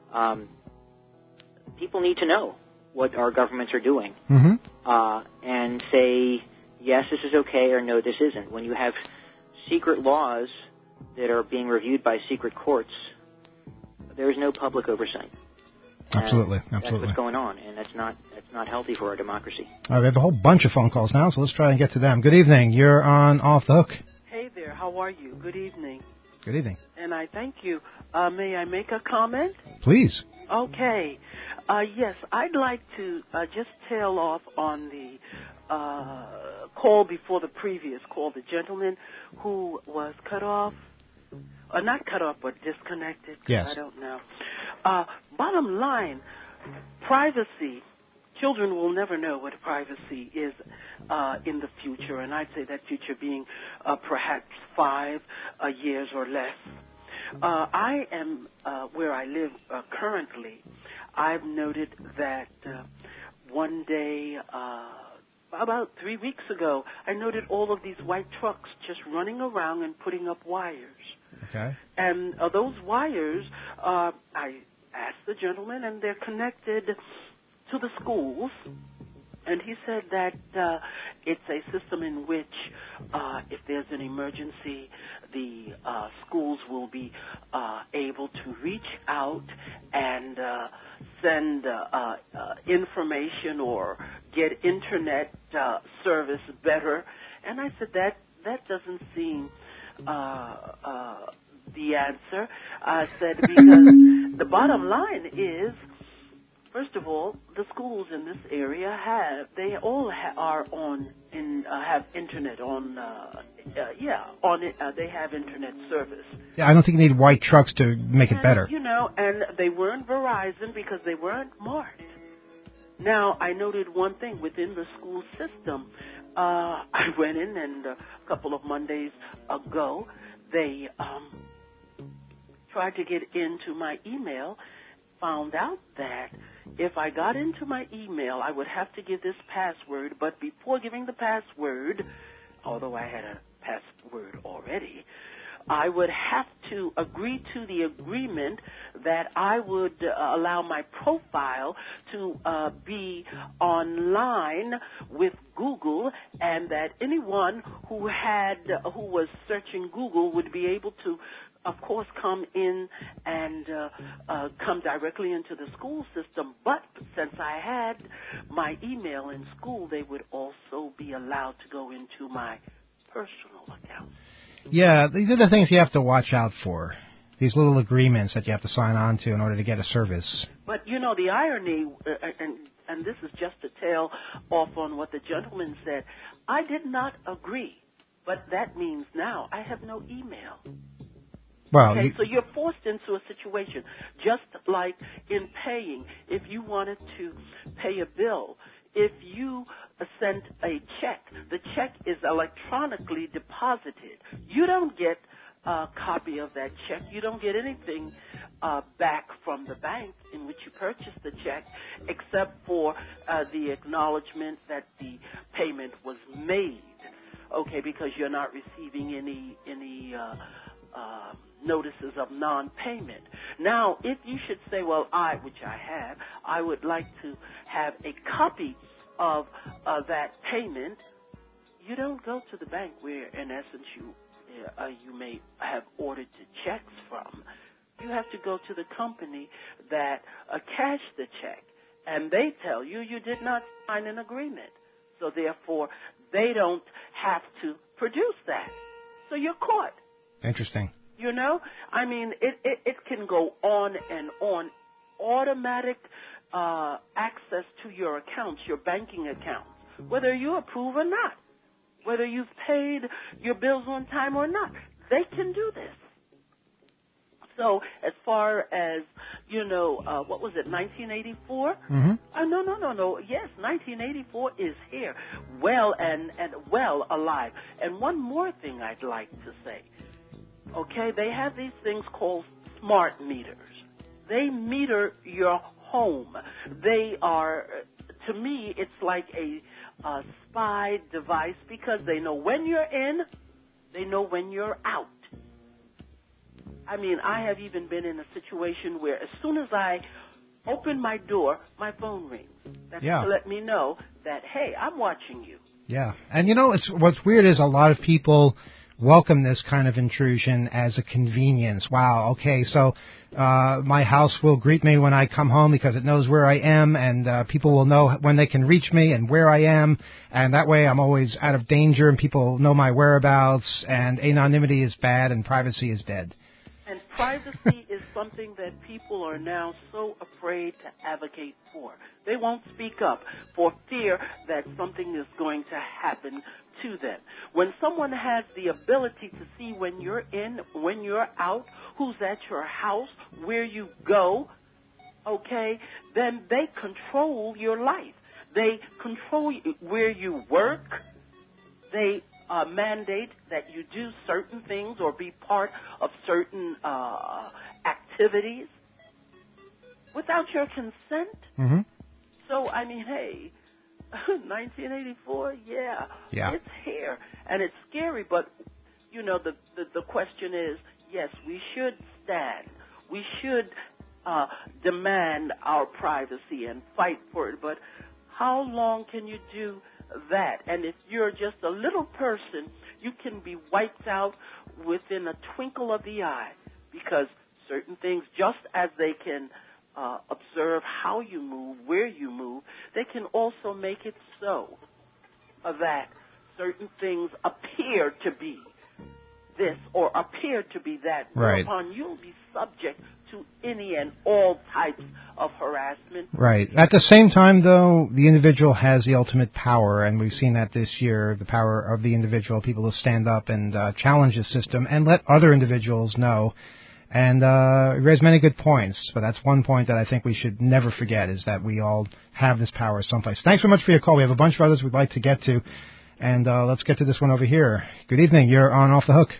people need to know what our governments are doing and say, yes, this is okay, or no, this isn't. When you have secret laws that are being reviewed by secret courts, there is no public oversight. Absolutely. That's what's going on, and that's not healthy for our democracy. All right, we have a whole bunch of phone calls now, so let's try and get to them. Good evening. You're on Off the Hook. Hey there. How are you? Good evening. Good evening. And I thank you. May I make a comment? Please. Okay. Yes, I'd like to just tail off on the call before the previous call, the gentleman who was cut off. Not cut off, but disconnected. Yes. I don't know. Bottom line, privacy. Children will never know what privacy is in the future, and I'd say that future being perhaps 5 years or less. I am where I live currently. I've noted that one day, about 3 weeks ago, I noted all of these white trucks just running around and putting up wires. Okay. And those wires, I asked the gentleman, and they're connected to the schools. And he said that it's a system in which if there's an emergency, the schools will be able to reach out and send information or get internet service better. And I said that doesn't seem the answer. I said because the bottom line is, first of all, the schools in this area have internet on they have internet service. Yeah, I don't think you need white trucks to make it better. You know, and they weren't Verizon because they weren't marked. Now, I noted one thing within the school system. I went in, and a couple of Mondays ago, they tried to get into my email, found out that if I got into my email, I would have to give this password, but before giving the password, although I had a password already, I would have to agree to the agreement that I would allow my profile to be online with Google, and that anyone who was searching Google would be able to, of course, come in and come directly into the school system. But since I had my email in school, they would also be allowed to go into my personal account. Yeah, these are the things you have to watch out for. These little agreements that you have to sign on to in order to get a service. But, you know, the irony, and this is just to tail off on what the gentleman said, I did not agree. But that means now I have no email. Well, okay, so you're forced into a situation, just like in paying. If you wanted to pay a bill, if you sent a check, the check is electronically deposited. You don't get a copy of that check. You don't get anything back from the bank in which you purchased the check, except for the acknowledgement that the payment was made. Okay, because you're not receiving any notices of non-payment. Now, if you should say, well, which I have, I would like to have a copy of that payment, you don't go to the bank where, in essence, you may have ordered the checks from. You have to go to the company that cashed the check, and they tell you you did not sign an agreement. So, therefore, they don't have to produce that. So you're caught. Interesting. You know, I mean, it can go on and on. Automatic access to your accounts, your banking accounts, whether you approve or not, whether you've paid your bills on time or not. They can do this. So as far as, you know, what was it, 1984? Mm-hmm. No. Yes, 1984 is here, well and well alive. And one more thing I'd like to say. Okay, they have these things called smart meters. They meter your home. They are, to me, it's like a spy device because they know when you're in, they know when you're out. I mean, I have even been in a situation where as soon as I open my door, my phone rings. That's to let me know that, hey, I'm watching you. Yeah, and you know, what's weird is a lot of people welcome this kind of intrusion as a convenience. Wow, okay, so my house will greet me when I come home because it knows where I am, and people will know when they can reach me and where I am, and that way I'm always out of danger and people know my whereabouts, and anonymity is bad and privacy is dead. And privacy is something that people are now so afraid to advocate for. They won't speak up for fear that something is going to happen to them. When someone has the ability to see when you're in, when you're out, who's at your house, where you go, okay, then they control your life. They control where you work. They mandate that you do certain things or be part of certain activities without your consent. Mm-hmm. So, I mean, hey, 1984, yeah, it's here, and it's scary. But you know, the question is, yes, we should stand. We should demand our privacy and fight for it. But how long can you do that? And if you're just a little person, you can be wiped out within a twinkle of the eye, because certain things, just as they can observe how you move, where you move, they can also make it so that certain things appear to be this or appear to be that. Right. Whereupon you'll be subject to any and all types of harassment. Right. At the same time, though, the individual has the ultimate power, and we've seen that this year, the power of the individual, people to stand up and challenge the system and let other individuals know. And you raised many good points, but that's one point that I think we should never forget, is that we all have this power someplace. Thanks so much for your call. We have a bunch of others we'd like to get to, and let's get to this one over here. Good evening. You're on Off the Hook.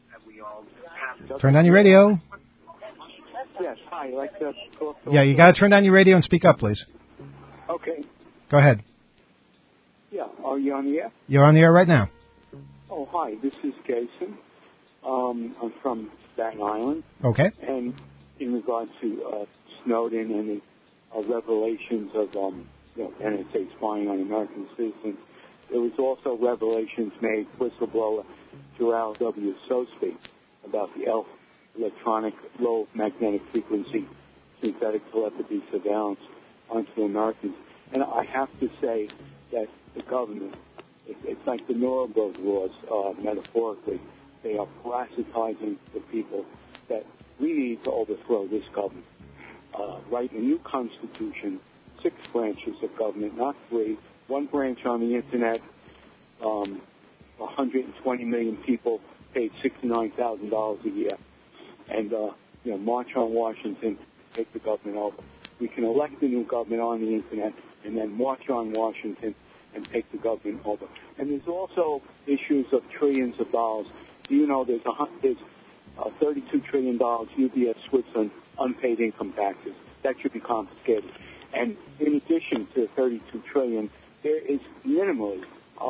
Turn down your radio. Yes, hi. I'd like to talk. Yeah, you got to turn down your radio and speak up, please. Okay. Go ahead. Yeah, are you on the air? You're on the air right now. Oh, hi. This is Jason. I'm from Staten Island. Okay. And in regard to Snowden and the revelations of NSA spying on American citizens, there was also revelations made, whistleblower Gerald W. Sosby, about the electronic low magnetic frequency synthetic telepathy surveillance onto Americans. And I have to say that the government, it's like the Nuremberg laws, metaphorically. They are parasitizing the people, that we need to overthrow this government. Write a new constitution, 6 branches of government, not 3. 1 branch on the Internet, 120 million people paid $69,000 a year. And, march on Washington, take the government over. We can elect a new government on the Internet and then march on Washington and take the government over. And there's also issues of trillions of dollars. Do you know there's $32 trillion UBS Switzerland unpaid income taxes? That should be confiscated. And in addition to $32 trillion, there is minimally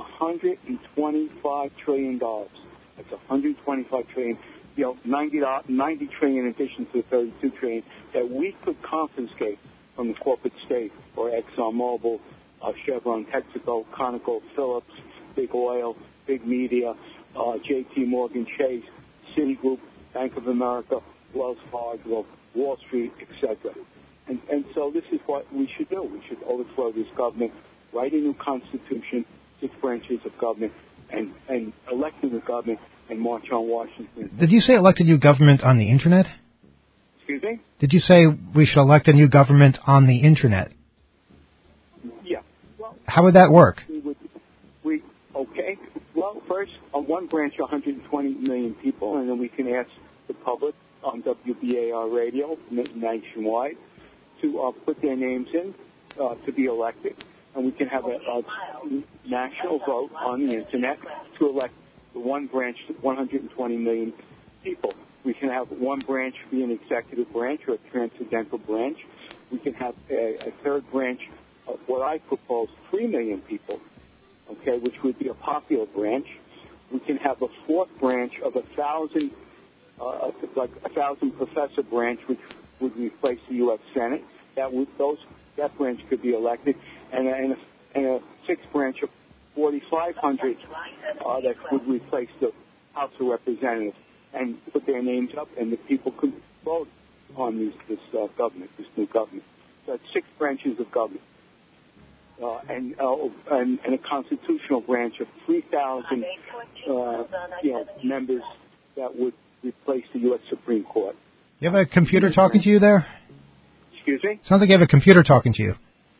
$125 trillion. That's $125 trillion. 90 trillion in addition to the 32 trillion that we could confiscate from the corporate state, or ExxonMobil, Chevron, Texaco, Conoco, Phillips, Big Oil, Big Media, J.P. Morgan Chase, Citigroup, Bank of America, Wells Fargo, Wall Street, etc. And so this is what we should do. We should overthrow this government, write a new constitution, 6 branches of government, and elect a new government and march on Washington. Did you say elect a new government on the Internet? Excuse me? Did you say we should elect a new government on the Internet? Yeah. Well, how would that work? Okay. Well, first, on 1 branch, 120 million people, and then we can ask the public on WBAR radio nationwide to put their names in to be elected. And we can have a national vote on the Internet to elect the 1 branch, 120 million people. We can have 1 branch be an executive branch or a transcendental branch. We can have a 3rd branch of what I propose, 3 million people, okay, which would be a popular branch. We can have a 4th branch of 1,000, like 1,000 professor branch, which would replace the U.S. Senate. That branch could be elected, and a 6th branch of 4,500 that would replace the House of Representatives and put their names up, and the people could vote on this government, this new government. So it's 6 branches of government, and a constitutional branch of 3,000 members that would replace the U.S. Supreme Court. You have a computer talking to you there? Excuse me? Sounds like you have a computer talking to you.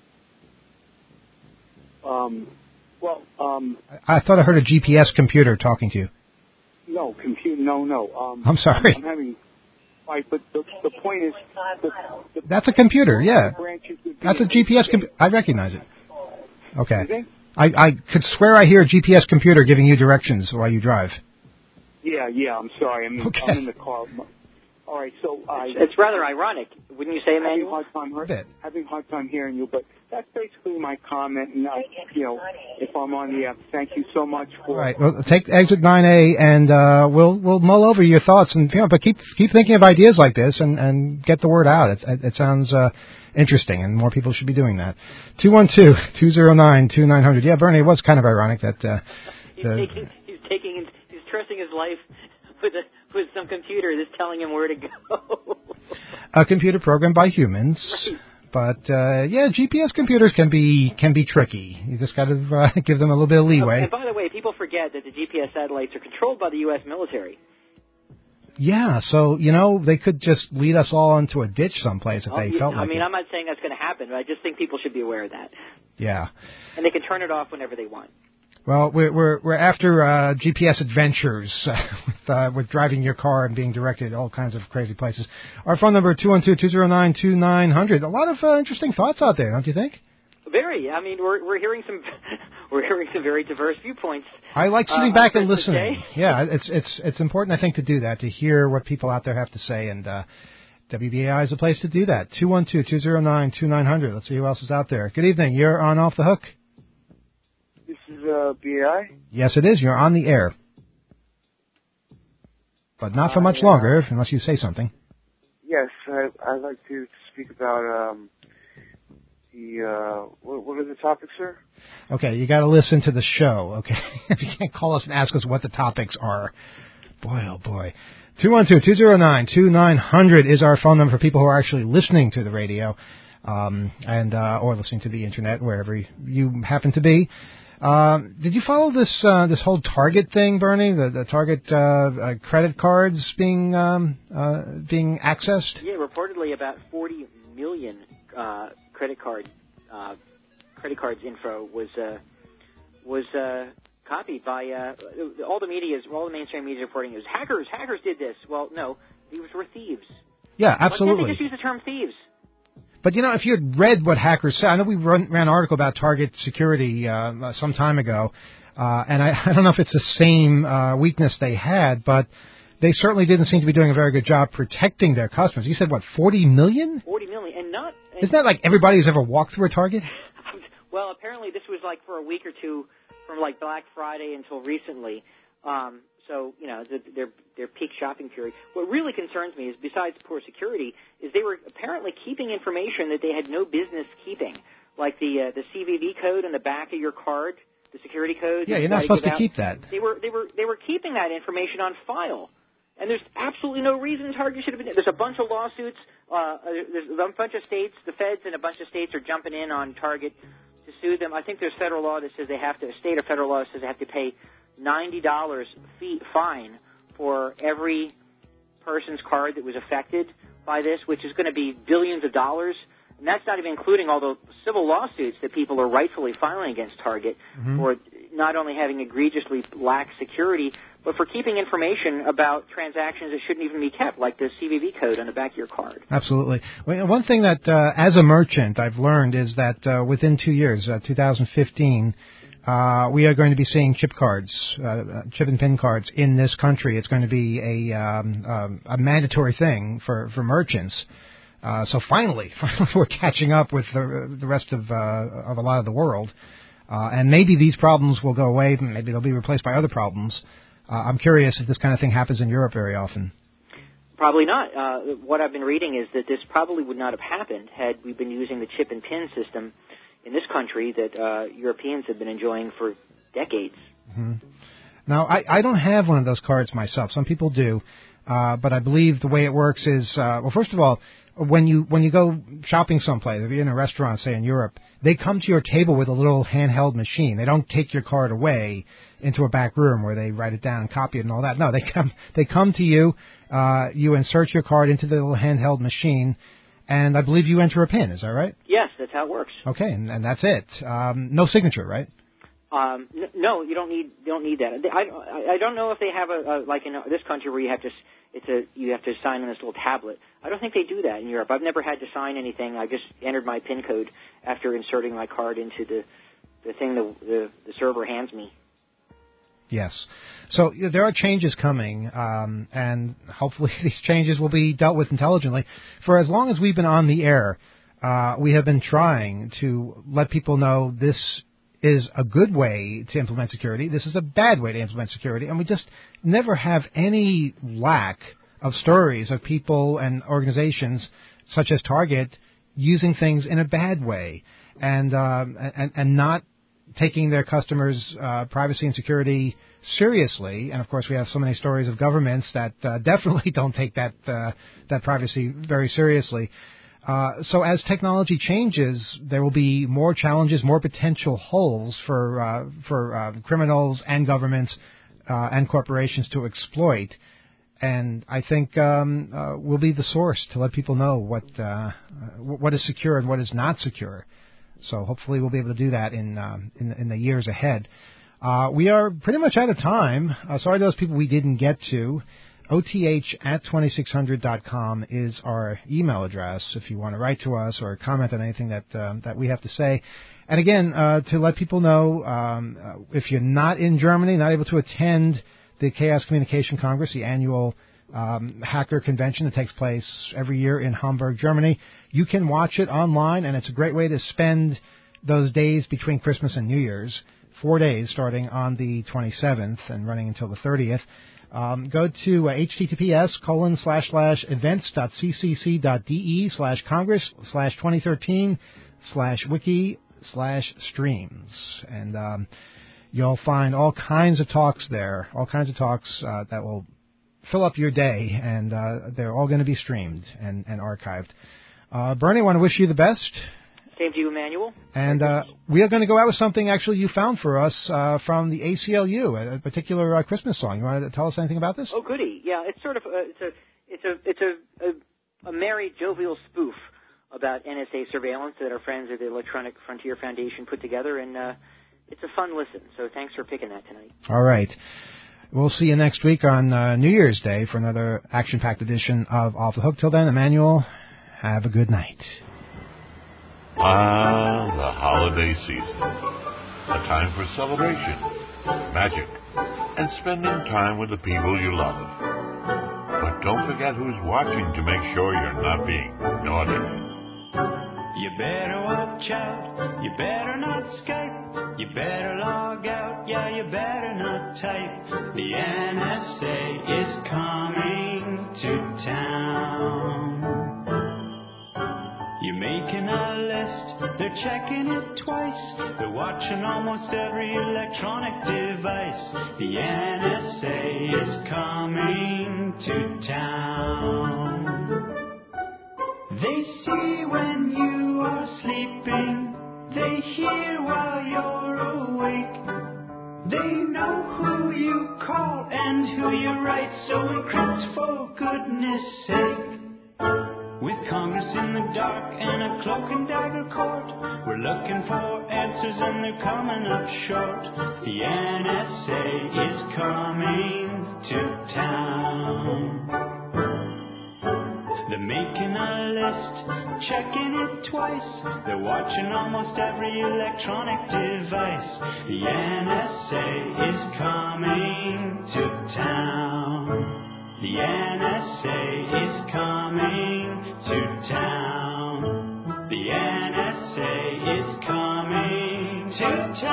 I thought I heard a GPS computer talking to you. No, computer. No. I'm sorry. I'm having. Right, but the point is. That's a computer, yeah. That's a GPS computer. I recognize it. Okay. I could swear I hear a GPS computer giving you directions while you drive. Yeah. I'm sorry. I'm in the car. All right, so it's rather ironic, wouldn't you say, Emmanuel? Having a hard time hearing you, but that's basically my comment. And if I'm on the app, thank you so much for. All right, well, take exit 9A, and we'll mull over your thoughts, and but keep thinking of ideas like this, and get the word out. It sounds interesting, and more people should be doing that. 212-209-2900. Yeah, Bernie, it was kind of ironic that he's trusting his life with some computer that's telling him where to go. A computer programmed by humans. Right. But GPS computers can be tricky. You just got to give them a little bit of leeway. And by the way, people forget that the GPS satellites are controlled by the U.S. military. Yeah, so they could just lead us all into a ditch someplace if they felt like it. I mean, I'm not saying that's going to happen, but I just think people should be aware of that. Yeah. And they can turn it off whenever they want. Well, we're after GPS adventures with driving your car and being directed all kinds of crazy places. Our phone number 212-209-2900. A lot of interesting thoughts out there, don't you think? Very. I mean, we're hearing some very diverse viewpoints. I like sitting back and listening. Yeah, it's important, I think, to do that, to hear what people out there have to say, and WBAI is a place to do that. 212-209-2900. Let's see who else is out there. Good evening. You're on Off the Hook. This is BAI? Yes, it is. You're on the air. But not for much longer, unless you say something. Yes, I'd like to speak about what are the topics, sir? Okay, you got to listen to the show, okay? You can't call us and ask us what the topics are. Boy, oh boy. 212-209-2900 is our phone number for people who are actually listening to the radio, or listening to the internet, wherever you happen to be. Did you follow this whole Target thing, Bernie? The Target credit cards being accessed? Yeah, reportedly about 40 million credit cards info was copied by all the mainstream media reporting. It was hackers did this. Well, no, these were thieves. Yeah, absolutely. Why can't they just use the term thieves? But, if you had read what hackers said, I know we ran an article about Target security some time ago, and I don't know if it's the same weakness they had, but they certainly didn't seem to be doing a very good job protecting their customers. You said, 40 million? 40 million, and not... Isn't that like everybody who's ever walked through a Target? Well, apparently this was like for a week or two from like Black Friday until recently. So, their peak shopping period. What really concerns me is, besides poor security, is they were apparently keeping information that they had no business keeping, like the CVV code on the back of your card, the security code. Yeah, you're not supposed to keep that. They were keeping that information on file, and there's absolutely no reason Target should have been. There's a bunch of lawsuits. There's a bunch of states, the feds and a bunch of states are jumping in on Target to sue them. I think there's federal law that says they have to. State or federal law says they have to pay $90 fine for every person's card that was affected by this, which is going to be billions of dollars. And that's not even including all the civil lawsuits that people are rightfully filing against Target for not only having egregiously lax security, but for keeping information about transactions that shouldn't even be kept, like the CVV code on the back of your card. Absolutely. Well, one thing that, as a merchant, I've learned is that within 2 years, 2015, we are going to be seeing chip and PIN cards in this country. It's going to be a mandatory thing for merchants. So finally we're catching up with the rest of a lot of the world. And maybe these problems will go away. Maybe they'll be replaced by other problems. I'm curious if this kind of thing happens in Europe very often. Probably not. What I've been reading is that this probably would not have happened had we been using the chip and PIN system in this country that Europeans have been enjoying for decades. Now, I don't have one of those cards myself. Some people do, but I believe the way it works is, well, first of all, when you go shopping someplace, if you're in a restaurant, say in Europe, they come to your table with a little handheld machine. They don't take your card away into a back room where they write it down and copy it and all that. No, they come to you. You insert your card into the little handheld machine, and I believe you enter a PIN. Is that right? Yes, that's how it works. Okay, and that's it. No signature, right? No, you don't need that. I don't know if they have a like in this country where you have to sign on this little tablet. I don't think they do that in Europe. I've never had to sign anything. I just entered my PIN code after inserting my card into the thing the server hands me. Yes. So there are changes coming, and hopefully these changes will be dealt with intelligently. For as long as we've been on the air, we have been trying to let people know this is a good way to implement security. This is a bad way to implement security. And we just never have any lack of stories of people and organizations such as Target using things in a bad way and not taking their customers' privacy and security seriously. And, of course, we have so many stories of governments that definitely don't take that privacy very seriously. So as technology changes, there will be more challenges, more potential holes for criminals and governments and corporations to exploit. And I think we'll be the source to let people know what is secure and what is not secure. So hopefully we'll be able to do that in the years ahead. We are pretty much out of time. Sorry to those people we didn't get to. OTH@2600.com is our email address if you want to write to us or comment on anything that we have to say. And again, to let people know, if you're not in Germany, not able to attend the Chaos Communication Congress, the annual hacker convention that takes place every year in Hamburg, Germany, you can watch it online, and it's a great way to spend those days between Christmas and New Year's, 4 days starting on the 27th and running until the 30th. Go to https://events.ccc.de/congress/2013/wiki/streams. And you'll find all kinds of talks there, all kinds of talks that will fill up your day, and they're all going to be streamed and archived. Bernie, I want to wish you the best. Same to you, Emmanuel. And we are going to go out with something actually you found for us from the ACLU, a particular Christmas song. You want to tell us anything about this? Oh, goody! Yeah, it's sort of it's a merry, jovial spoof about NSA surveillance that our friends at the Electronic Frontier Foundation put together, and it's a fun listen. So thanks for picking that tonight. All right. We'll see you next week on New Year's Day for another action-packed edition of Off the Hook. Till then, Emmanuel, have a good night. The holiday season. A time for celebration, magic, and spending time with the people you love. But don't forget who's watching to make sure you're not being naughty. You better watch out, you better not Skype, you better log out, yeah, you better not type. The NSA is coming to town. You're making a list, they're checking it twice, they're watching almost every electronic device. The NSA is coming to town. They see when you are sleeping, they hear while you're awake. They know who you call and who you write, so encrypt for goodness sake. With Congress in the dark and a cloak and dagger court, we're looking for answers and they're coming up short. The NSA is coming to town. They're making a list, checking it twice. They're watching almost every electronic device. The NSA is coming to town. The NSA is coming to town. The NSA is coming to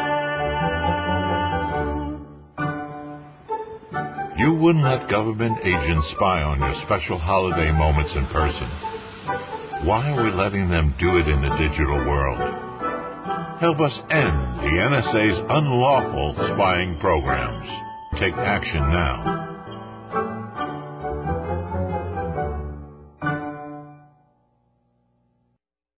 town. You wouldn't let government agents spy on your special holiday moments in person. Why are we letting them do it in the digital world? Help us end the NSA's unlawful spying programs. take action now.